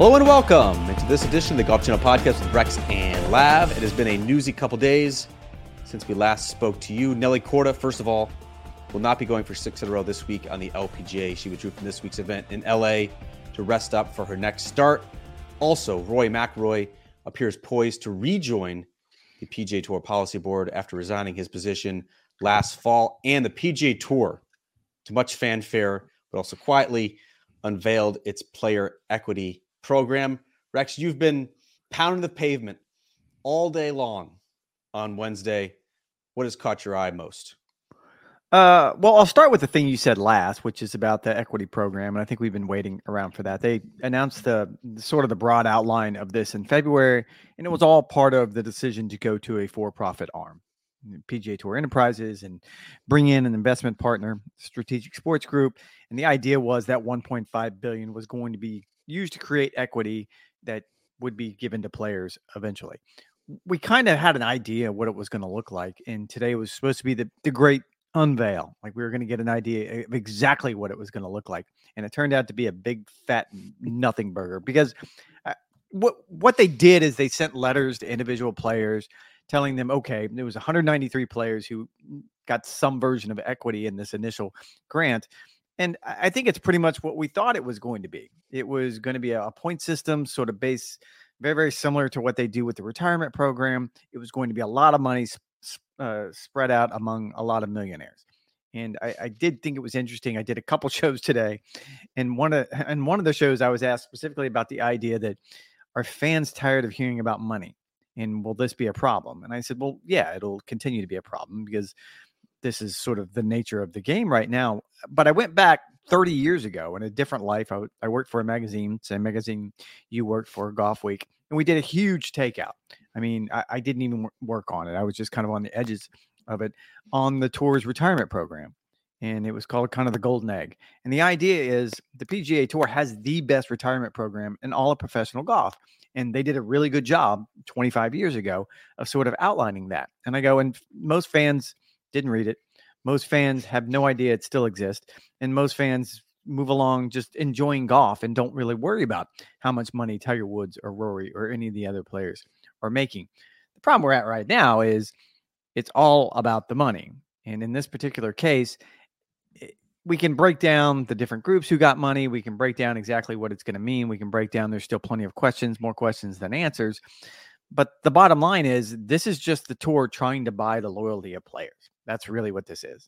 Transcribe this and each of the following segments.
Hello and welcome into this edition of the Golf Channel Podcast with Rex and Lav. It has been a newsy couple days since we last spoke to you. Nelly Korda, first of all, will not be going for 6 in a row this week on the LPGA. She withdrew from this week's event in LA to rest up for her next start. Also, Rory McIlroy appears poised to rejoin the PGA Tour Policy Board after resigning his position last fall. And the PGA Tour, to much fanfare, but also quietly, unveiled its player equity program. Rex, you've been pounding the pavement all day long on Wednesday. What has caught your eye most? Well, I'll start with the thing you said last, which is about the equity program. And I think we've been waiting around for that. They announced the broad outline of this in February, and it was all part of the decision to go to a for-profit arm, PGA Tour Enterprises, and bring in an investment partner, Strategic Sports Group. And the idea was that $1.5 billion was going to be used to create equity that would be given to players eventually. We kind of had an idea of what it was going to look like. And today was supposed to be the great unveil. Like, we were going to get an idea of exactly what it was going to look like. And it turned out to be a big fat nothing burger, because what they did is they sent letters to individual players telling them, okay, there was 193 players who got some version of equity in this initial grant. And I think it's pretty much what we thought it was going to be. It was going to be a point system, sort of base, very, very similar to what they do with the retirement program. It was going to be a lot of money spread out among a lot of millionaires. And I did think it was interesting. I did a couple shows today, and one of the shows I was asked specifically about the idea that, are fans tired of hearing about money? And will this be a problem? And I said, well, yeah, it'll continue to be a problem, because this is sort of the nature of the game right now. But I went back 30 years ago in a different life. I worked for a magazine, same magazine you worked for, Golf Week, and we did a huge takeout. I mean, I didn't even work on it. I was just kind of on the edges of it on the tour's retirement program. And it was called kind of the golden egg. And the idea is the PGA Tour has the best retirement program in all of professional golf. And they did a really good job 25 years ago of sort of outlining that. And I go, and most fans didn't read it. Most fans have no idea it still exists. And most fans move along just enjoying golf and don't really worry about how much money Tiger Woods or Rory or any of the other players are making. The problem we're at right now is it's all about the money. And in this particular case, we can break down the different groups who got money. We can break down exactly what it's going to mean. We can break down, there's still plenty of questions, more questions than answers. But the bottom line is, this is just the tour trying to buy the loyalty of players. That's really what this is.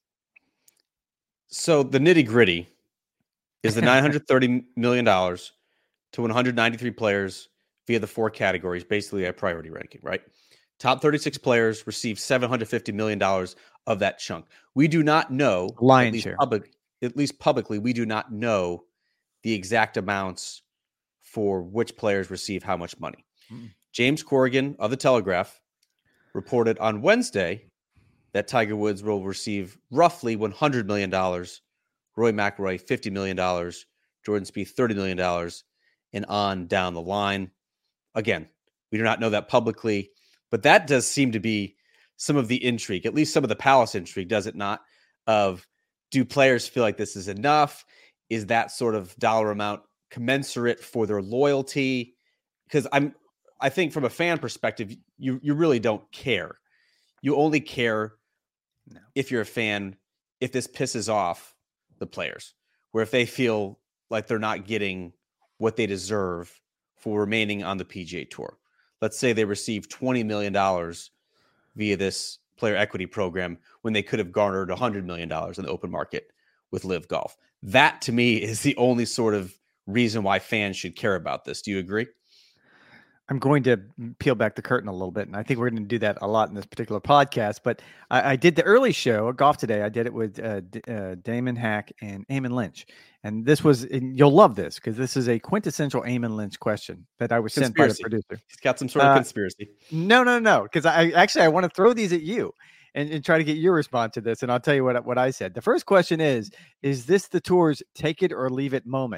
So the nitty gritty is the $930 million to 193 players via the 4 categories, basically a priority ranking, right? Top 36 players receive $750 million of that chunk. We do not know, lion's share. At least publicly, we do not know the exact amounts for which players receive how much money. Mm-hmm. James Corrigan of The Telegraph reported on Wednesday that Tiger Woods will receive roughly $100 million, Rory McIlroy $50 million, Jordan Spieth $30 million, and on down the line. Again, we do not know that publicly, but that does seem to be some of the intrigue, at least some of the Palace intrigue, does it not? Of, do players feel like this is enough? Is that sort of dollar amount commensurate for their loyalty? Because I think from a fan perspective, you really don't care. You only care if you're a fan, if this pisses off the players, where if they feel like they're not getting what they deserve for remaining on the PGA Tour. Let's say they receive $20 million via this player equity program when they could have garnered $100 million in the open market with Live Golf. That, to me, is the only sort of reason why fans should care about this. Do you agree? I'm going to peel back the curtain a little bit, and I think we're going to do that a lot in this particular podcast. But I did the early show, Golf Today. I did it with Damon Hack and Eamon Lynch. And this was, and you'll love this, because this is a quintessential Eamon Lynch question that I was sent by the producer. He's got some sort of conspiracy. No. Because I want to throw these at you and try to get your response to this. And I'll tell you what I said. The first question is this the tour's take it or leave it moment? ?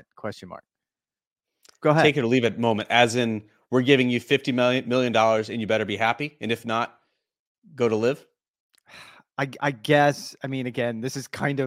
Go ahead. Take it or leave it moment, as in, we're giving you $50 million and you better be happy. And if not, go to Live. I guess, I mean, again, this is kind of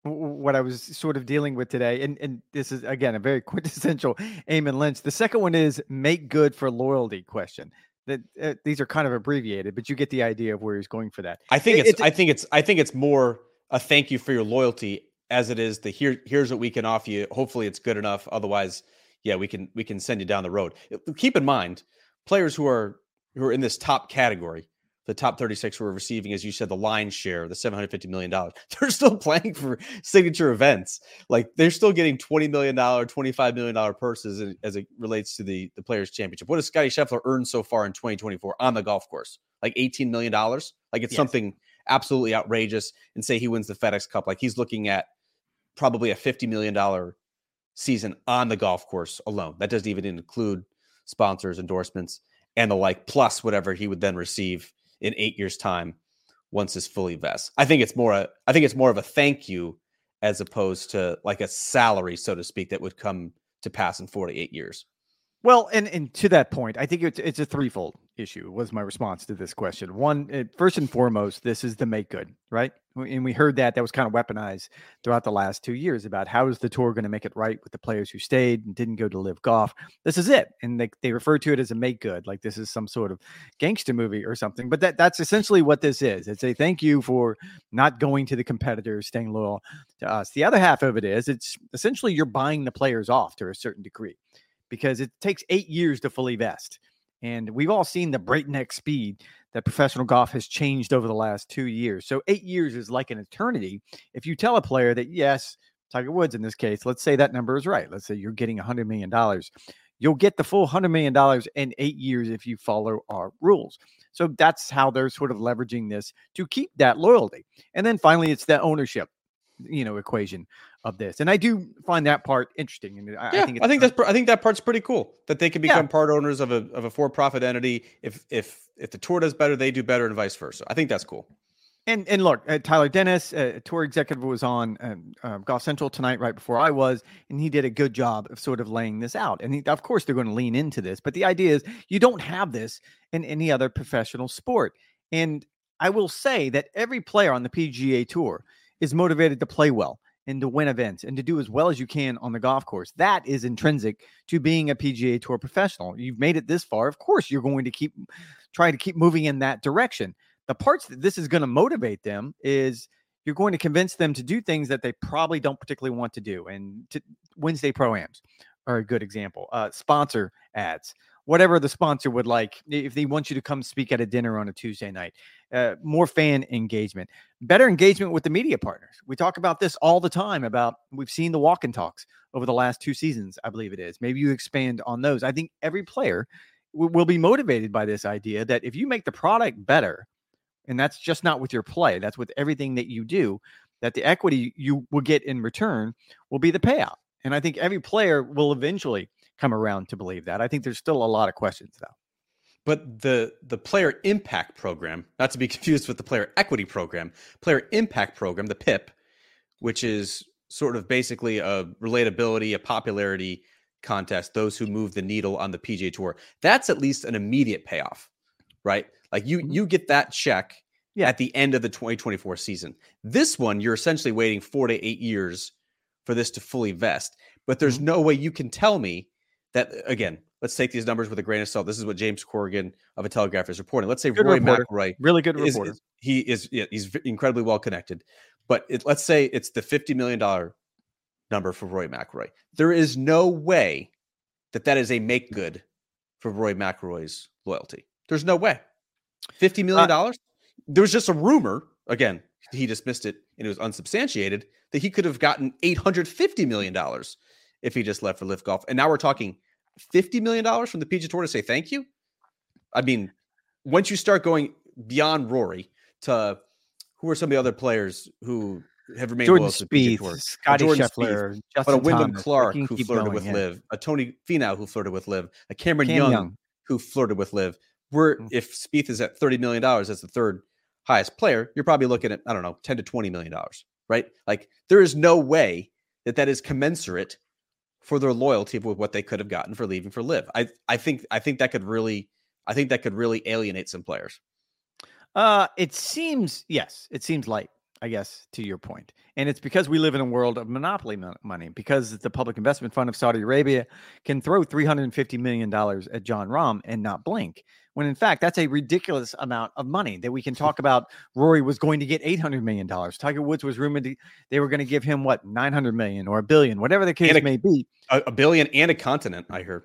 what I was sort of dealing with today. And this is, again, a very quintessential Eamon Lynch. The second one is make good for loyalty question. That these are kind of abbreviated, but you get the idea of where he's going for that. I think it's more a thank you for your loyalty as it is the here's what we can offer you. Hopefully it's good enough. Otherwise, yeah, we can send you down the road. Keep in mind, players who are in this top category, the top 36 who are receiving, as you said, the lion's share, the $750 million, they're still playing for signature events. Like they're still getting $20 million, $25 million purses as it relates to the Players Championship. What has Scottie Scheffler earned so far in 2024 on the golf course? Like $18 million? Like it's something absolutely outrageous. And say he wins the FedEx Cup. Like he's looking at probably a $50 million season on the golf course alone. That doesn't even include sponsors, endorsements, and the like, plus whatever he would then receive in 8 years' time once this fully vests. I think it's more of a thank you as opposed to like a salary, so to speak, that would come to pass in 4 to 8 years. Well, and to that point, I think it's a threefold issue was my response to this question. One, first and foremost, this is the make good, right? And we heard that was kind of weaponized throughout the last 2 years about how is the tour going to make it right with the players who stayed and didn't go to Live Golf. This is it. And they refer to it as a make good, like this is some sort of gangster movie or something. But that's essentially what this is. It's a thank you for not going to the competitors, staying loyal to us. The other half of it is it's essentially you're buying the players off to a certain degree, because it takes 8 years to fully vest. And we've all seen the breakneck speed that professional golf has changed over the last 2 years. So 8 years is like an eternity. If you tell a player that, yes, Tiger Woods in this case, let's say that number is right. Let's say you're getting $100 million. You'll get the full $100 million in 8 years if you follow our rules. So that's how they're sort of leveraging this to keep that loyalty. And then finally, it's the ownership, equation of this. And I do find that part interesting. And I think that part's pretty cool that they can become part owners of a for-profit entity. If the tour does better, they do better, and vice versa. I think that's cool. And look, Tyler Dennis, a tour executive, was on Golf Central tonight right before I was, and he did a good job of sort of laying this out. And of course, they're going to lean into this. But the idea is you don't have this in any other professional sport. And I will say that every player on the PGA Tour is motivated to play well and to win events and to do as well as you can on the golf course. That is intrinsic to being a PGA Tour professional. You've made it this far. Of course, you're going to try to keep moving in that direction. The parts that this is going to motivate them is you're going to convince them to do things that they probably don't particularly want to do. And Wednesday Pro-Ams are a good example. Sponsor ads, whatever the sponsor would like, if they want you to come speak at a dinner on a Tuesday night, more fan engagement, better engagement with the media partners. We talk about this all the time we've seen the walk and talks over the last 2 seasons, I believe it is. Maybe you expand on those. I think every player will be motivated by this idea that if you make the product better, and that's just not with your play, that's with everything that you do, that the equity you will get in return will be the payout. And I think every player will eventually come around to believe that. I think there's still a lot of questions, though. But the player impact program, not to be confused with the player equity program, player impact program, the PIP, which is sort of basically a relatability, a popularity contest, those who move the needle on the PGA Tour, that's at least an immediate payoff, right? Like you get that check at the end of the 2024 season. This one, you're essentially waiting 4 to 8 years for this to fully vest. But there's no way you can tell me that, again, let's take these numbers with a grain of salt. This is what James Corrigan of A Telegraph is reporting. Let's say Rory McIlroy, really good reporter. He's incredibly well connected. But let's say it's the $50 million number for Rory McIlroy. There is no way that is a make good for Rory McIlroy's loyalty. There's no way. $50 million? There was just a rumor, again, he dismissed it and it was unsubstantiated, that he could have gotten $850 million if he just left for Live Golf. And now we're talking $50 million from the PGA Tour to say thank you? I mean, once you start going beyond Rory to who are some of the other players who have remained Jordan loyal to the PGA Tour? Scottie Scheffler, Justin but a Wyndham Thomas, Clark who flirted with Live, a Tony Finau who flirted with Live, a Cameron Young who flirted with Live. If Spieth is at $30 million as the third highest player, you're probably looking at, I don't know, $10 to $20 million, right? Like there is no way that is commensurate for their loyalty with what they could have gotten for leaving for Live. I think that could really alienate some players. It seems light. I guess, to your point. And it's because we live in a world of monopoly money, because the Public Investment Fund of Saudi Arabia can throw $350 million at Jon Rahm and not blink. When in fact, that's a ridiculous amount of money that we can talk about. Rory was going to get $800 million. Tiger Woods was rumored they were going to give him what, $900 million or $1 billion, whatever the case may be. $1 billion and a continent, I heard.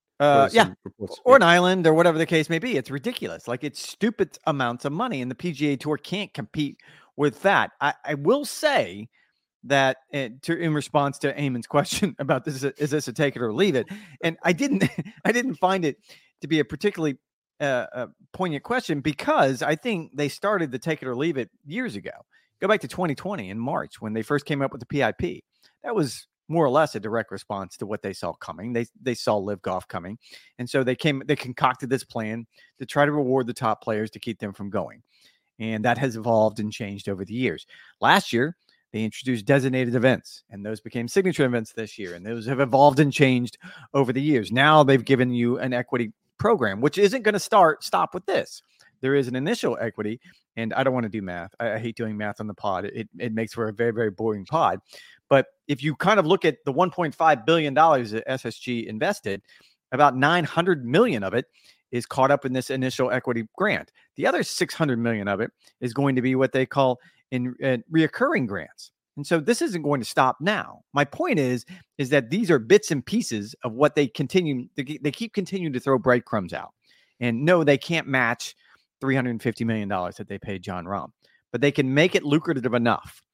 Or an island or whatever the case may be. It's ridiculous. Like, it's stupid amounts of money, and the PGA Tour can't compete with that. I will say that in response to Eamon's question about this, is this a take it or leave it? And I didn't find it to be a particularly poignant question, because I think they started the take it or leave it years ago. Go back to 2020 in March when they first came up with the PIP. That was more or less a direct response to what they saw coming. They saw Live Golf coming. And so they concocted this plan to try to reward the top players to keep them from going. And that has evolved and changed over the years. Last year, they introduced designated events, and those became signature events this year. And those have evolved and changed over the years. Now they've given you an equity program, which isn't going to stop with this. There is an initial equity, and I don't want to do math. I hate doing math on the pod. It makes for a very, very boring pod. But if you kind of look at the $1.5 billion that SSG invested, about $900 million of it is caught up in this initial equity grant. The other $600 million of it is going to be what they call in reoccurring grants. And so this isn't going to stop now. My point is that these are bits and pieces of what they keep continuing to throw breadcrumbs out. And no, they can't match $350 million that they paid Jon Rahm, but they can make it lucrative enough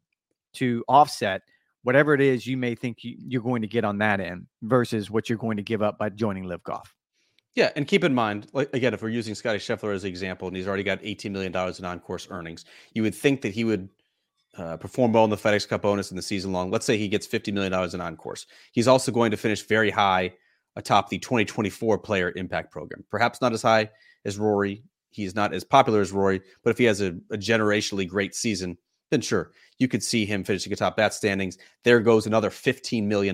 to offset whatever it is you may think you're going to get on that end versus what you're going to give up by joining Live Golf. Yeah, and keep in mind, like, again, if we're using Scotty Scheffler as an example, and he's already got $18 million in on-course earnings, you would think that he would perform well in the FedEx Cup bonus in the season long. Let's say he gets $50 million in on-course. He's also going to finish very high atop the 2024 Player Impact Program. Perhaps not as high as Rory. He's not as popular as Rory, but if he has a generationally great season, then sure, you could see him finishing atop that standings. There goes another $15 million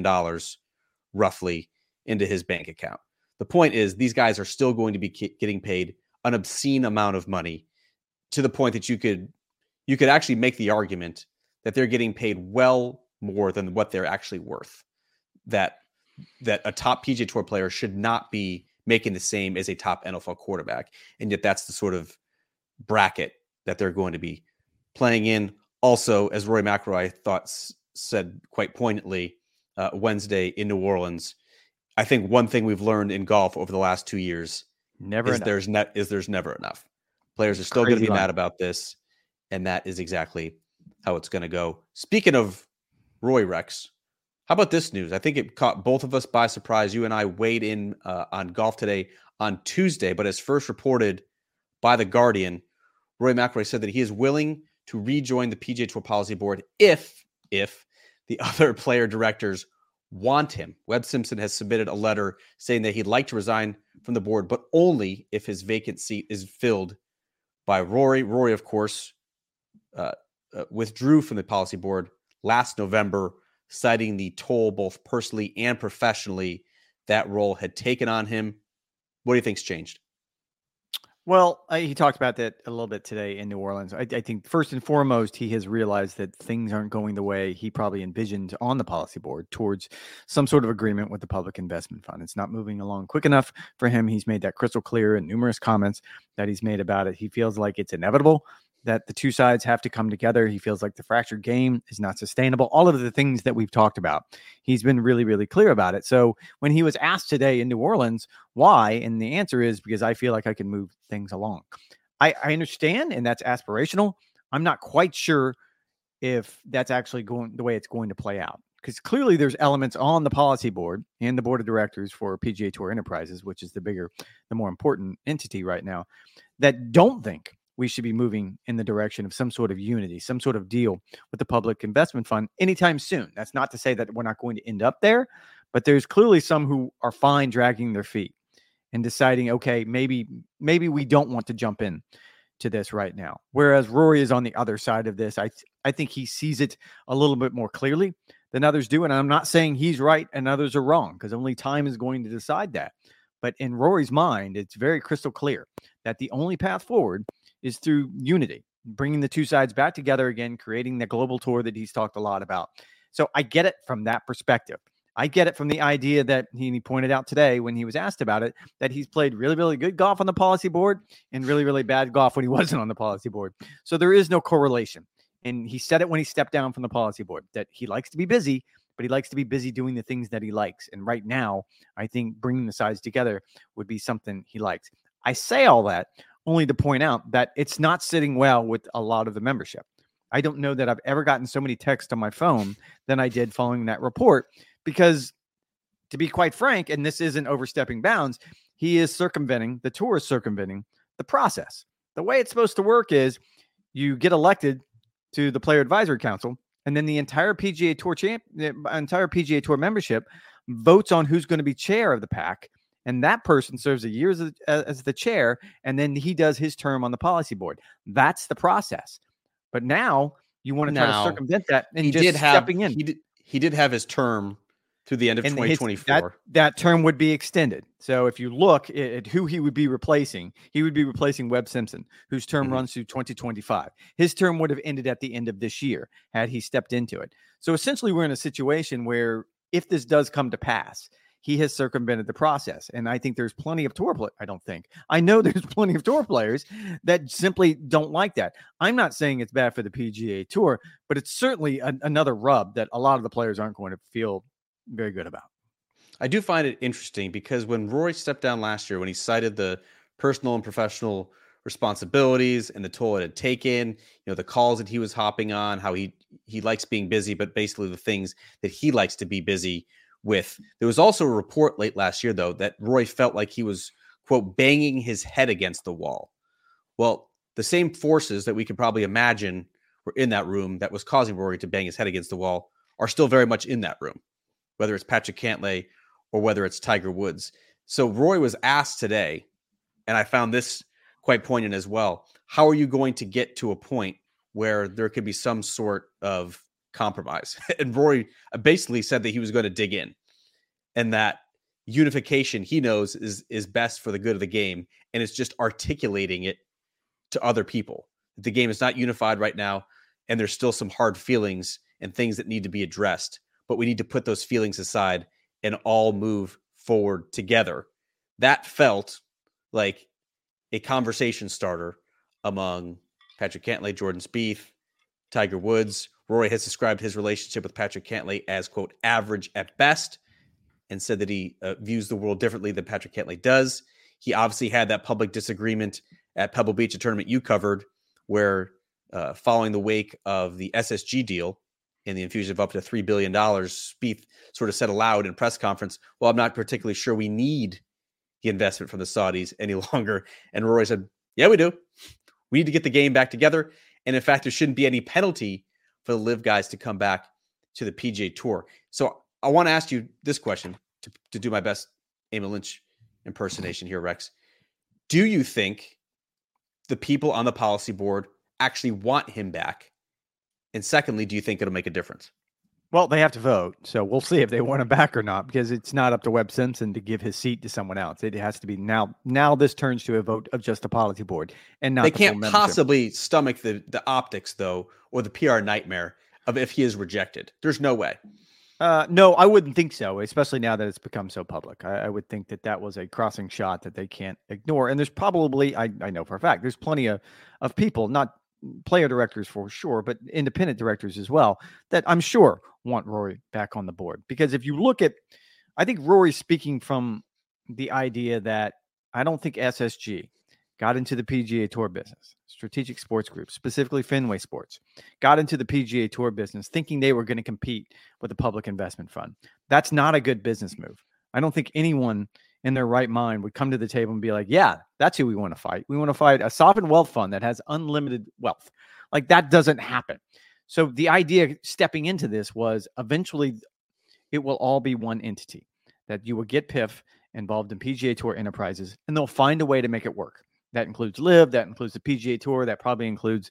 roughly into his bank account. The point is, these guys are still going to be getting paid an obscene amount of money, to the point that you could actually make the argument that they're getting paid well more than what they're actually worth. That a top PGA Tour player should not be making the same as a top NFL quarterback. And yet that's the sort of bracket that they're going to be playing in. Also, as Rory McIlroy said quite poignantly Wednesday in New Orleans, I think one thing we've learned in golf over the last 2 years there's never enough. Players are still going to be mad about this, and that is exactly how it's going to go. Speaking of Roy, Rex, how about this news? I think it caught both of us by surprise. You and I weighed in on Golf Today on Tuesday, but as first reported by The Guardian, Rory McIlroy said that he is willing to rejoin the PGA Tour Policy Board if the other player directors want him. Webb Simpson has submitted a letter saying that he'd like to resign from the board, but only if his vacant seat is filled by Rory. Rory, of course, withdrew from the policy board last November, citing the toll both personally and professionally that role had taken on him. What do you think's changed? Well, he talked about that a little bit today in New Orleans. I think first and foremost, he has realized that things aren't going the way he probably envisioned on the policy board towards some sort of agreement with the Public Investment Fund. It's not moving along quick enough for him. He's made that crystal clear in numerous comments that he's made about it. He feels like it's inevitable that the two sides have to come together. He feels like the fractured game is not sustainable. All of the things that we've talked about, he's been really, really clear about it. So when he was asked today in New Orleans why, and the answer is because I feel like I can move things along. I understand, and that's aspirational. I'm not quite sure if that's actually going the way it's going to play out, because clearly there's elements on the policy board and the board of directors for PGA Tour Enterprises, which is the more important entity right now, that don't think we should be moving in the direction of some sort of unity, some sort of deal with the Public Investment Fund anytime soon. That's not to say that we're not going to end up there, but there's clearly some who are fine dragging their feet and deciding, okay, maybe we don't want to jump in to this right now. Whereas Rory is on the other side of this. I think he sees it a little bit more clearly than others do. And I'm not saying he's right and others are wrong, because only time is going to decide that. But in Rory's mind, it's very crystal clear that the only path forward is through unity, bringing the two sides back together again, creating the global tour that he's talked a lot about. So I get it from that perspective. I get it from the idea that he pointed out today when he was asked about it, that he's played really, really good golf on the policy board and really, really bad golf when he wasn't on the policy board. So there is no correlation. And he said it when he stepped down from the policy board, that he likes to be busy, but he likes to be busy doing the things that he likes. And right now, I think bringing the sides together would be something he likes. I say all that only to point out that it's not sitting well with a lot of the membership. I don't know that I've ever gotten so many texts on my phone than I did following that report, because to be quite frank, and this isn't overstepping bounds, the tour is circumventing the process. The way it's supposed to work is you get elected to the Player Advisory Council, and then the entire PGA Tour membership votes on who's going to be chair of the pack, and that person serves a year as the chair, and then he does his term on the policy board. That's the process. But now you want to try to circumvent that and stepping in. He did have his term through the end of 2024. That term would be extended. So if you look at who he would be replacing Webb Simpson, whose term runs through 2025. His term would have ended at the end of this year had he stepped into it. So essentially, we're in a situation where if this does come to pass, he has circumvented the process. And I think there's plenty of I know there's plenty of tour players that simply don't like that. I'm not saying it's bad for the PGA Tour, but it's certainly another rub that a lot of the players aren't going to feel very good about. I do find it interesting because when Rory stepped down last year, when he cited the personal and professional responsibilities and the toll it had taken, the calls that he was hopping on, how he likes being busy, but basically the things that he likes to be busy with. There was also a report late last year, though, that Rory felt like he was, quote, banging his head against the wall. Well, the same forces that we could probably imagine were in that room that was causing Rory to bang his head against the wall are still very much in that room, whether it's Patrick Cantlay or whether it's Tiger Woods. So Rory was asked today, and I found this quite poignant as well. How are you going to get to a point where there could be some sort of compromise? And Rory basically said that he was going to dig in, and that unification, he knows, is best for the good of the game, and it's just articulating it to other people. The game is not unified right now, and there's still some hard feelings and things that need to be addressed, but we need to put those feelings aside and all move forward together. That felt like a conversation starter among Patrick Cantlay, Jordan Spieth, Tiger Woods. Rory has described his relationship with Patrick Cantlay as, quote, average at best, and said that he views the world differently than Patrick Cantlay does. He obviously had that public disagreement at Pebble Beach, a tournament you covered, where following the wake of the SSG deal and the infusion of up to $3 billion, Spieth sort of said aloud in a press conference, well, I'm not particularly sure we need the investment from the Saudis any longer. And Rory said, yeah, we do. We need to get the game back together. And in fact, there shouldn't be any penalty for the LIV guys to come back to the PGA Tour. So I want to ask you this question to do my best Eamon Lynch impersonation here, Rex. Do you think the people on the policy board actually want him back? And secondly, do you think it'll make a difference? Well, they have to vote. So we'll see if they want him back or not, because it's not up to Webb Simpson to give his seat to someone else. It has to be now. Now this turns to a vote of just the policy board, and not they can't possibly stomach the optics, though, or the PR nightmare of if he is rejected. There's no way. No, I wouldn't think so, especially now that it's become so public. I would think that was a crossing shot that they can't ignore. And there's probably, I know for a fact, there's plenty of people, not player directors for sure, but independent directors as well, that I'm sure want Rory back on the board. Because if you look at, I think Rory's speaking from the idea that I don't think SSG got into the PGA Tour business, Strategic Sports Group, specifically Fenway Sports, got into the PGA Tour business thinking they were going to compete with the public investment fund. That's not a good business move. I don't think anyone in their right mind would come to the table and be like, yeah, that's who we want to fight. We want to fight a sovereign wealth fund that has unlimited wealth. Like, that doesn't happen. So the idea stepping into this was eventually it will all be one entity, that you will get PIF involved in PGA Tour enterprises, and they'll find a way to make it work. That includes LIV, that includes the PGA Tour, that probably includes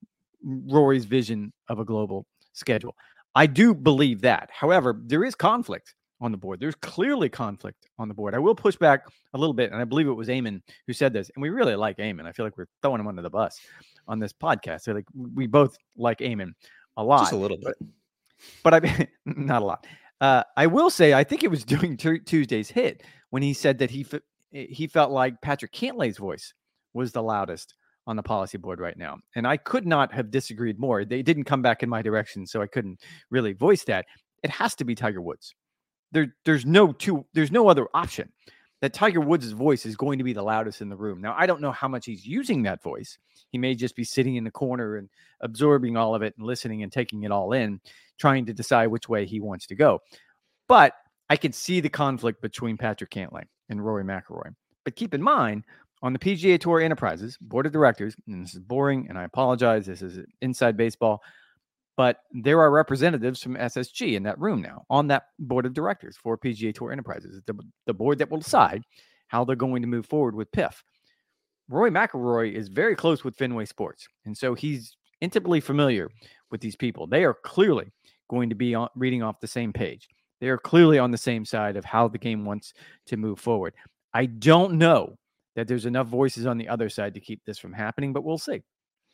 Rory's vision of a global schedule. I do believe that. However, there is conflict on the board. There's clearly conflict on the board. I will push back a little bit, and I believe it was Eamon who said this, and we really like Eamon. I feel like we're throwing him under the bus on this podcast. So like we both like Eamon a lot. Just a little bit. But I not a lot. I will say, I think it was during Tuesday's hit when he said that he felt like Patrick Cantlay's voice was the loudest on the policy board right now. And I could not have disagreed more. They didn't come back in my direction, so I couldn't really voice that. It has to be Tiger Woods. There's no other option. That Tiger Woods' voice is going to be the loudest in the room. Now, I don't know how much he's using that voice. He may just be sitting in the corner and absorbing all of it and listening and taking it all in, trying to decide which way he wants to go. But I could see the conflict between Patrick Cantlay and Rory McIlroy. But keep in mind, on the PGA Tour Enterprises board of directors, and this is boring, and I apologize, this is inside baseball, but there are representatives from SSG in that room now on that board of directors for PGA Tour Enterprises, the board that will decide how they're going to move forward with PIF. Rory McIlroy is very close with Fenway Sports, and so he's intimately familiar with these people. They are clearly going to be reading off the same page. They are clearly on the same side of how the game wants to move forward. I don't know that there's enough voices on the other side to keep this from happening, but we'll see.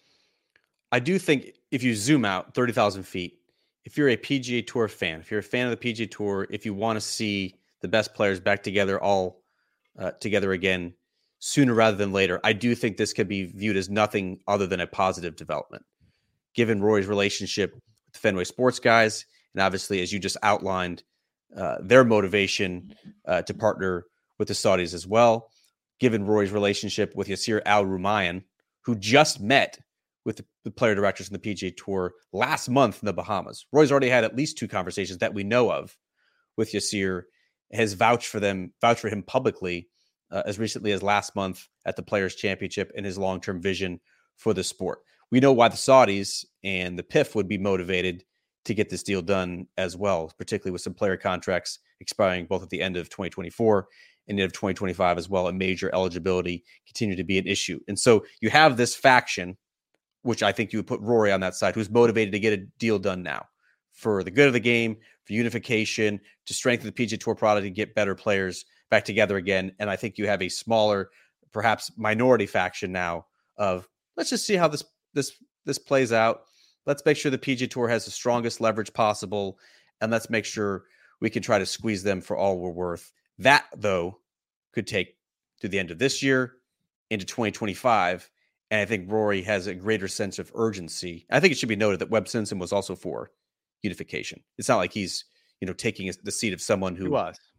I do think if you zoom out 30,000 feet, if you're a PGA Tour fan, if you're a fan of the PGA Tour, if you want to see the best players back together, all together again sooner rather than later, I do think this could be viewed as nothing other than a positive development. Given Rory's relationship with the Fenway Sports guys, and obviously, as you just outlined, their motivation to partner with the Saudis as well, given Rory's relationship with Yasir Al-Rumayyan, who just met with the player directors in the PGA Tour last month in the Bahamas. Roy's already had at least 2 conversations that we know of with Yasir, has vouched for him publicly as recently as last month at the Players' Championship and his long-term vision for the sport. We know why the Saudis and the PIF would be motivated to get this deal done as well, particularly with some player contracts expiring both at the end of 2024 and end of 2025 as well, and major eligibility continue to be an issue. And so you have this faction, which I think you would put Rory on that side, who's motivated to get a deal done now for the good of the game, for unification, to strengthen the PGA Tour product and get better players back together again. And I think you have a smaller, perhaps minority faction now of, let's just see how this plays out. Let's make sure the PGA Tour has the strongest leverage possible, and let's make sure we can try to squeeze them for all we're worth. That, though, could take to the end of this year into 2025. And I think Rory has a greater sense of urgency. I think it should be noted that Webb Simpson was also for unification. It's not like he's, taking the seat of someone who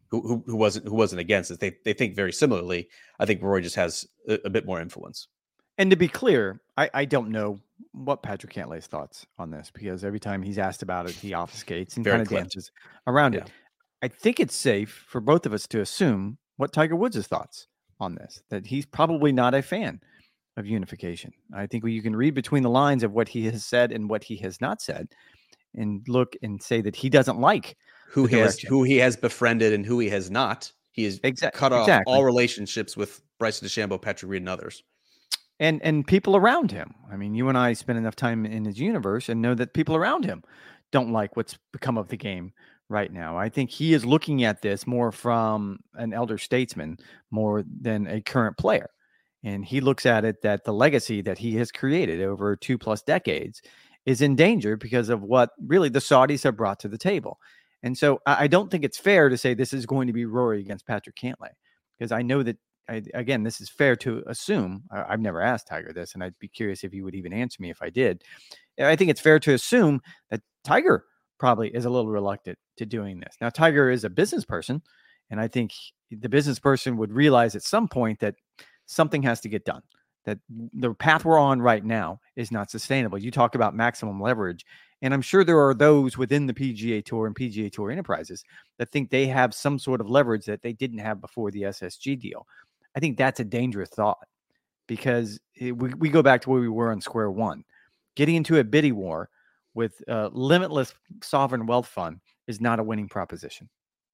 wasn't against it. They think very similarly. I think Rory just has a bit more influence. And to be clear, I don't know what Patrick Cantlay's thoughts on this, because every time he's asked about it, he obfuscates and kind of dances around it. I think it's safe for both of us to assume what Tiger Woods' thoughts on this, that he's probably not a fan of unification. I think you can read between the lines of what he has said and what he has not said, and look and say that he doesn't like who he has befriended and who he has not. He has cut off all relationships with Bryson DeChambeau, Patrick Reed, and others. And people around him. I mean, you and I spend enough time in his universe and know that people around him don't like what's become of the game right now. I think he is looking at this more from an elder statesman more than a current player. And he looks at it that the legacy that he has created over 2+ decades is in danger because of what really the Saudis have brought to the table. And so I don't think it's fair to say this is going to be Rory against Patrick Cantlay, because I know that, again, this is fair to assume. I've never asked Tiger this, and I'd be curious if he would even answer me if I did. I think it's fair to assume that Tiger probably is a little reluctant to doing this. Now, Tiger is a business person, and I think the business person would realize at some point that something has to get done, that the path we're on right now is not sustainable. You talk about maximum leverage, and I'm sure there are those within the PGA Tour and PGA Tour Enterprises that think they have some sort of leverage that they didn't have before the SSG deal. I think that's a dangerous thought, because we go back to where we were on square one. Getting into a bidding war with a limitless sovereign wealth fund is not a winning proposition.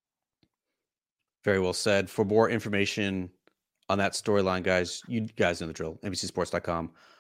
Very well said. For more information on that storyline, guys, you guys know the drill.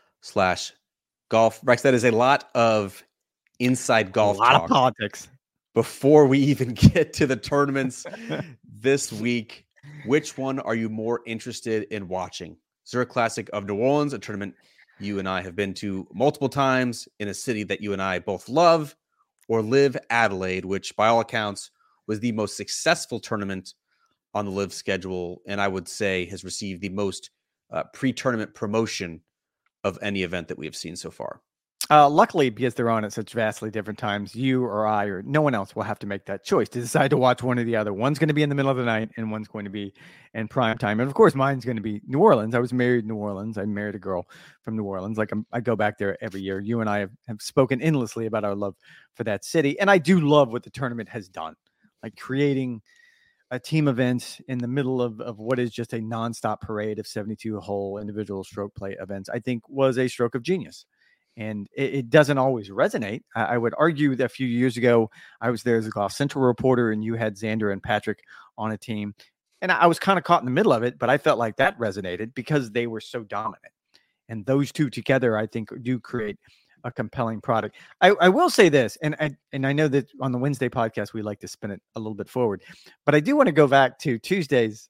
NBCSports.com/golf. Rex, that is a lot of inside golf talk. A lot talk, of politics. before we even get to the tournaments this week, which one are you more interested in watching? Zurich Classic of New Orleans, a tournament you and I have been to multiple times in a city that you and I both love, or Live Adelaide, which by all accounts was the most successful tournament on the Live schedule, and I would say has received the most pre-tournament promotion of any event that we have seen so far. Luckily, because they're on at such vastly different times, you or I or no one else will have to make that choice to decide to watch one or the other. One's going to be in the middle of the night and one's going to be in prime time. And of course, mine's going to be New Orleans. I was married in New Orleans. I married a girl from New Orleans. I go back there every year. You and I have spoken endlessly about our love for that city. And I do love what the tournament has done, like creating a team event in the middle of what is just a nonstop parade of 72 hole individual stroke play events, I think was a stroke of genius. And it doesn't always resonate. I would argue that a few years ago, I was there as a Golf Central reporter and you had Xander and Patrick on a team. And I was kind of caught in the middle of it, but I felt like that resonated because they were so dominant. And those two together, I think, do create a compelling product. I will say this, and I know that on the Wednesday podcast, we like to spin it a little bit forward, but I do want to go back to Tuesday's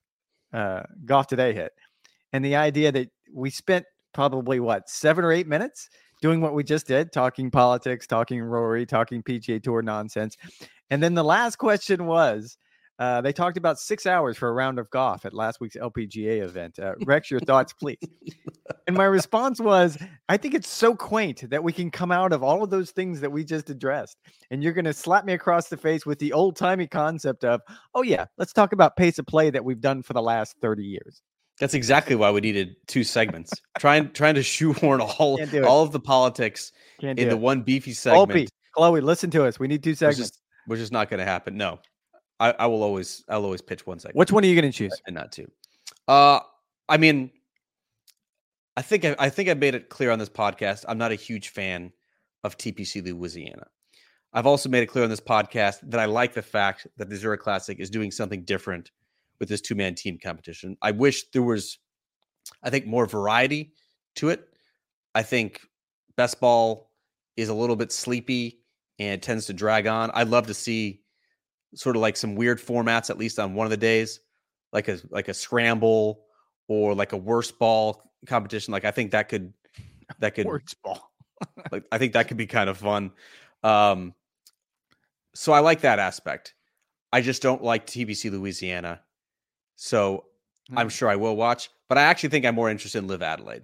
Golf Today hit and the idea that we spent probably 7 or 8 minutes doing what we just did, talking politics, talking Rory, talking PGA Tour nonsense. And then the last question was, they talked about 6 hours for a round of golf at last week's LPGA event. Rex, your thoughts, please. And my response was, I think it's so quaint that we can come out of all of those things that we just addressed. And you're going to slap me across the face with the old-timey concept of, oh yeah, let's talk about pace of play that we've done for the last 30 years. That's exactly why we needed 2 segments. trying to shoehorn all of the politics into one beefy segment. Opie, Chloe, listen to us. We need 2 segments. Which is not going to happen. No, I'll always pitch 1 segment. Which one are you going to choose? And not 2. I mean, I think I made it clear on this podcast. I'm not a huge fan of TPC Louisiana. I've also made it clear on this podcast that I like the fact that the Zurich Classic is doing something different with this 2-man team competition. I wish there was, more variety to it. I think best ball is a little bit sleepy and it tends to drag on. I'd love to see sort of like some weird formats, at least on one of the days, like a scramble or like a worst ball competition. Like I think that could worst ball. I think that could be kind of fun. So I like that aspect. I just don't like TPC Louisiana. So I'm sure I will watch, but I actually think I'm more interested in Live Adelaide.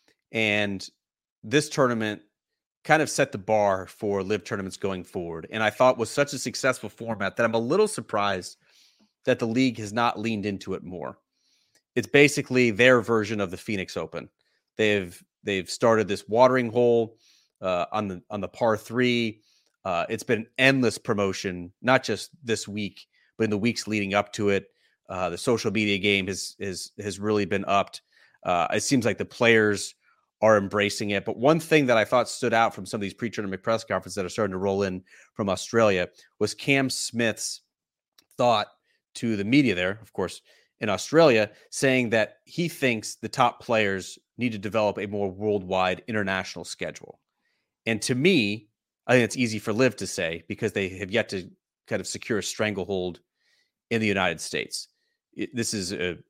And this tournament kind of set the bar for Live tournaments going forward. And I thought was such a successful format that I'm a little surprised that the league has not leaned into it more. It's basically their version of the Phoenix Open. They've started this watering hole on the par 3. It's been endless promotion, not just this week, but in the weeks leading up to it. The social media game has really been upped. It seems like the players are embracing it. But one thing that I thought stood out from some of these pre-tournament press conferences that are starting to roll in from Australia was Cam Smith's thought to the media there, of course, in Australia, saying that he thinks the top players need to develop a more worldwide international schedule. And to me, I think it's easy for Liv to say because they have yet to kind of secure a stranglehold in the United States. This is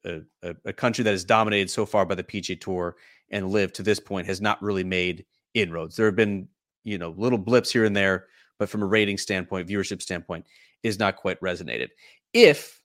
a country that is dominated so far by the PGA Tour, and Liv to this point has not really made inroads. There have been, little blips here and there, but from a rating standpoint, viewership standpoint, is not quite resonated. If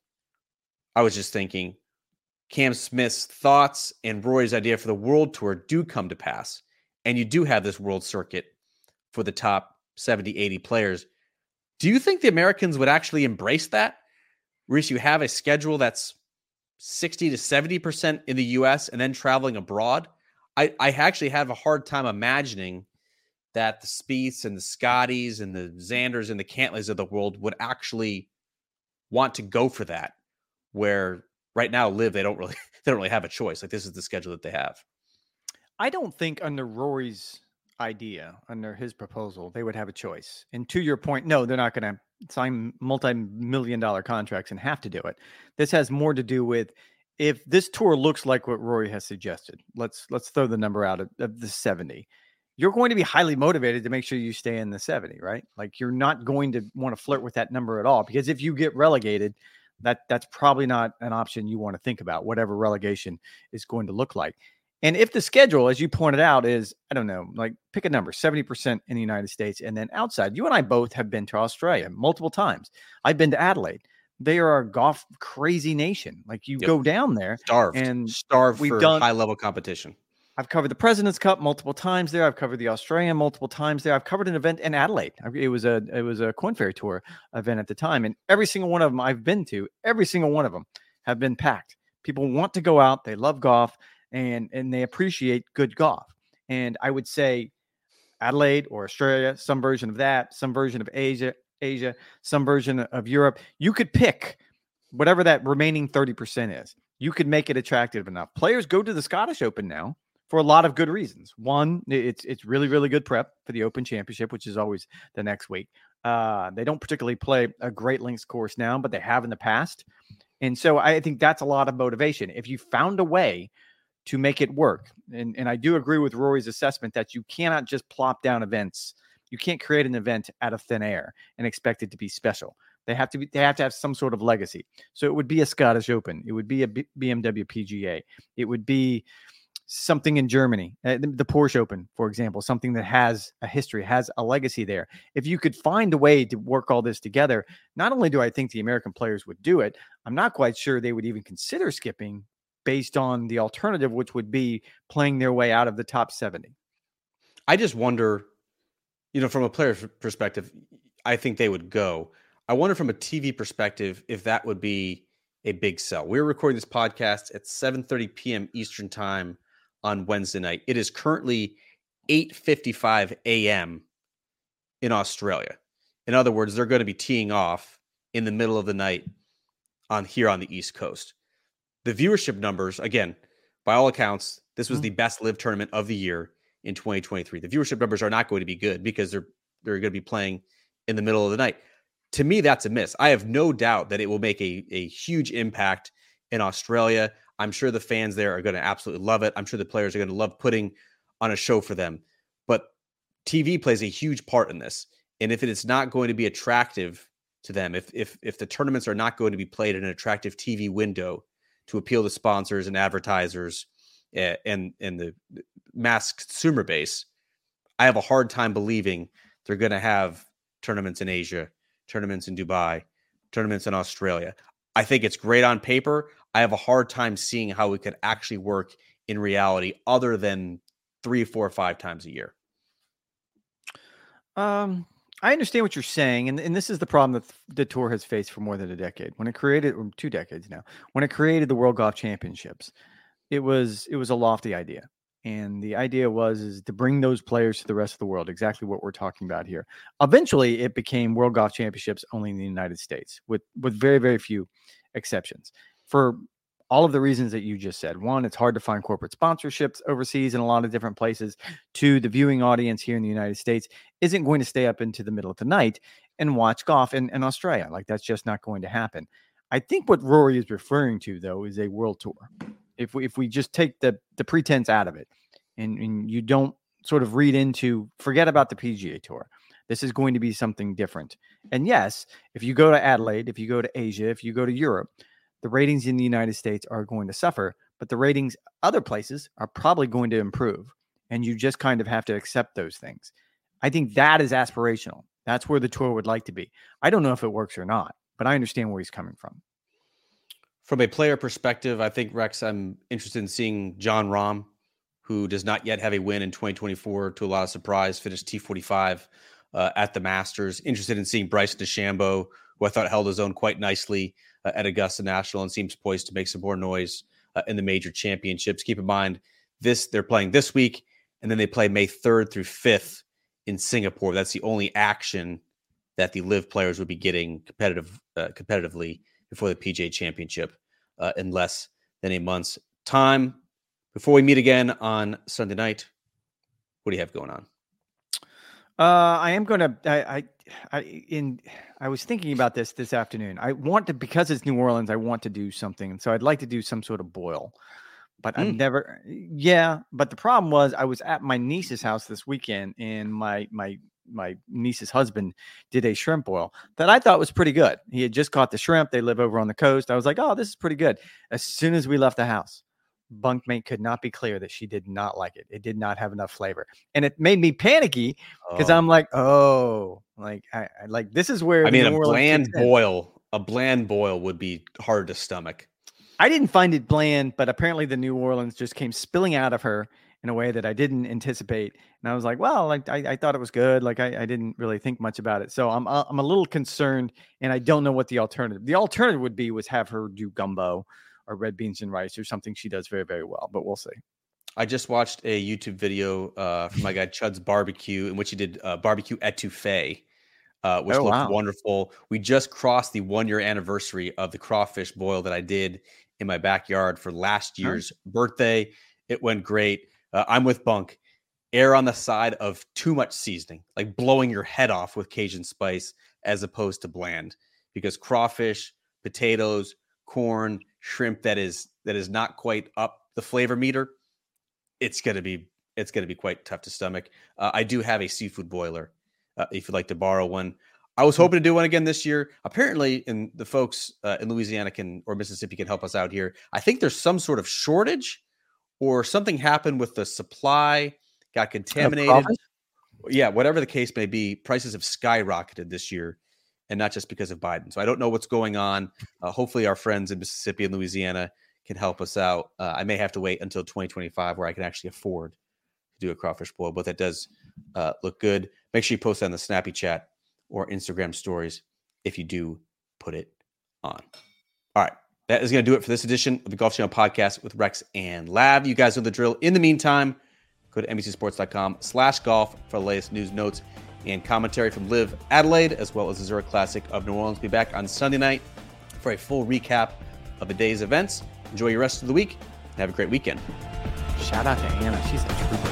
I was just thinking Cam Smith's thoughts and Rory's idea for the World Tour do come to pass, and you do have this world circuit for the top 70, 80 players, do you think the Americans would actually embrace that? Reese, you have a schedule that's 60 to 70% in the U.S. and then traveling abroad. I actually have a hard time imagining that the Spieths and the Scotties and the Xanders and the Cantlays of the world would actually want to go for that. Where right now, Liv, they don't really have a choice. Like this is the schedule that they have. I don't think under Rory's idea, under his proposal, they would have a choice. And to your point, no, they're not going to sign multi-million-dollar contracts and have to do it. This has more to do with if this tour looks like what Rory has suggested. Let's throw the number out of the 70. you're going to be highly motivated to make sure you stay in the 70, right? Like you're not going to want to flirt with that number at all, because if you get relegated, that's probably not an option you want to think about, whatever relegation is going to look like. And if the schedule, as you pointed out, is, I don't know, like pick a number, 70% in the United States, and then outside, you and I both have been to Australia multiple times. I've been to Adelaide. They are a golf crazy nation. Like you go down there starved for high level competition. I've covered the President's Cup multiple times there. I've covered the Australian multiple times there. I've covered an event in Adelaide. It was a Corn Ferry Tour event at the time, and every single one of them I've been to, every single one of them have been packed. People want to go out. They love golf, and they appreciate good golf. And I would say Adelaide or Australia, some version of that, some version of Asia, some version of Europe. You could pick whatever that remaining 30% is. You could make it attractive enough. Players go to the Scottish Open now for a lot of good reasons. One, it's really, really good prep for the Open Championship, which is always the next week. They don't particularly play a Great Links course now, but they have in the past. And so I think that's a lot of motivation. If you found a way to make it work, and I do agree with Rory's assessment that you cannot just plop down events. You can't create an event out of thin air and expect it to be special. They have to have some sort of legacy. So it would be a Scottish Open. It would be a BMW PGA. It would be something in Germany, the Porsche Open, for example, something that has a history, has a legacy there. If you could find a way to work all this together, not only do I think the American players would do it, I'm not quite sure they would even consider skipping based on the alternative, which would be playing their way out of the top 70. I just wonder, from a player's perspective, I think they would go. I wonder from a TV perspective if that would be a big sell. We're recording this podcast at 7:30 p.m. Eastern time on Wednesday night. It is currently 8:55 a.m. in Australia. In other words, they're going to be teeing off in the middle of the night here on the East Coast. The viewership numbers, again, by all accounts, this was the best live tournament of the year in 2023. The viewership numbers are not going to be good because they're going to be playing in the middle of the night. To me, that's a miss. I have no doubt that it will make a huge impact in Australia. I'm sure the fans there are going to absolutely love it. I'm sure the players are going to love putting on a show for them. But TV plays a huge part in this. And if it is not going to be attractive to them, if the tournaments are not going to be played in an attractive TV window to appeal to sponsors and advertisers and the mass consumer base, I have a hard time believing they're going to have tournaments in Asia, tournaments in Dubai, tournaments in Australia. I think it's great on paper. I have a hard time seeing how it could actually work in reality other than 3, 4, 5 times a year. I understand what you're saying. And this is the problem that the tour has faced for more than a decade. When it created, or 2 decades now, when it created the World Golf Championships, it was a lofty idea. And the idea is to bring those players to the rest of the world, exactly what we're talking about here. Eventually, it became World Golf Championships only in the United States, with very, very few exceptions. For all of the reasons that you just said. 1, it's hard to find corporate sponsorships overseas in a lot of different places. 2, the viewing audience here in the United States isn't going to stay up into the middle of the night and watch golf in Australia. Like, that's just not going to happen. I think what Rory is referring to, though, is a world tour. If we just take the pretense out of it and you don't sort of forget about the PGA Tour, this is going to be something different. And yes, if you go to Adelaide, if you go to Asia, if you go to Europe, the ratings in the United States are going to suffer, but the ratings other places are probably going to improve. And you just kind of have to accept those things. I think that is aspirational. That's where the tour would like to be. I don't know if it works or not, but I understand where he's coming from. From a player perspective, I think, Rex, I'm interested in seeing Jon Rahm, who does not yet have a win in 2024, to a lot of surprise, finished T45 at the Masters. Interested in seeing Bryson DeChambeau, who I thought held his own quite nicely at Augusta National and seems poised to make some more noise in the major championships. Keep in mind, they're playing this week, and then they play May 3rd through 5th in Singapore. That's the only action that the LIV players would be getting competitively before the PGA Championship in less than a month's time. Before we meet again on Sunday night, what do you have going on? I am going to. I was thinking about this afternoon. I want to, because it's New Orleans, I want to do something, and so I'd like to do some sort of boil. but I've never. Yeah, but the problem was I was at my niece's house this weekend, and my niece's husband did a shrimp boil that I thought was pretty good. He had just caught the shrimp. They live over on the coast. I was like, oh, this is pretty good. As soon as we left the house, bunkmate could not be clear that she did not like it. It did not have enough flavor, and it made me panicky because I'm like, oh, like I like this is where I mean, a bland boil would be hard to stomach. I didn't find it bland, but apparently the New Orleans just came spilling out of her in a way that I didn't anticipate. And I was like, well, like I thought it was good. Like I didn't really think much about it. So I'm a little concerned, and I don't know what the alternative. The alternative would be was have her do gumbo or red beans and rice or something she does very, very well, but we'll see. I just watched a YouTube video from my guy Chud's Barbecue, in which he did barbecue etouffee, which looked wonderful. We just crossed the 1-year anniversary of the crawfish boil that I did in my backyard for last year's birthday. It went great. I'm with Bunk. Err on the side of too much seasoning, like blowing your head off with Cajun spice as opposed to bland, because crawfish, potatoes, corn, shrimp that is not quite up the flavor meter, it's gonna be quite tough to stomach. I do have a seafood boiler if you'd like to borrow one. I was hoping to do one again this year. Apparently, and the folks in Louisiana or Mississippi can help us out here. I think there's some sort of shortage or something happened with the supply, got contaminated. Yeah, whatever the case may be, prices have skyrocketed this year, and not just because of Biden. So I don't know what's going on. Hopefully our friends in Mississippi and Louisiana can help us out. I may have to wait until 2025 where I can actually afford to do a crawfish boil, but that does look good. Make sure you post that on the Snappy Chat or Instagram stories if you do put it on. All right. That is going to do it for this edition of the Golf Channel Podcast with Rex and Lav. You guys know the drill. In the meantime, go to NBCSports.com/golf for the latest news, notes, and commentary from Live Adelaide, as well as the Zurich Classic of New Orleans. Be back on Sunday night for a full recap of the day's events. Enjoy your rest of the week and have a great weekend. Shout out to Anna. She's a trooper.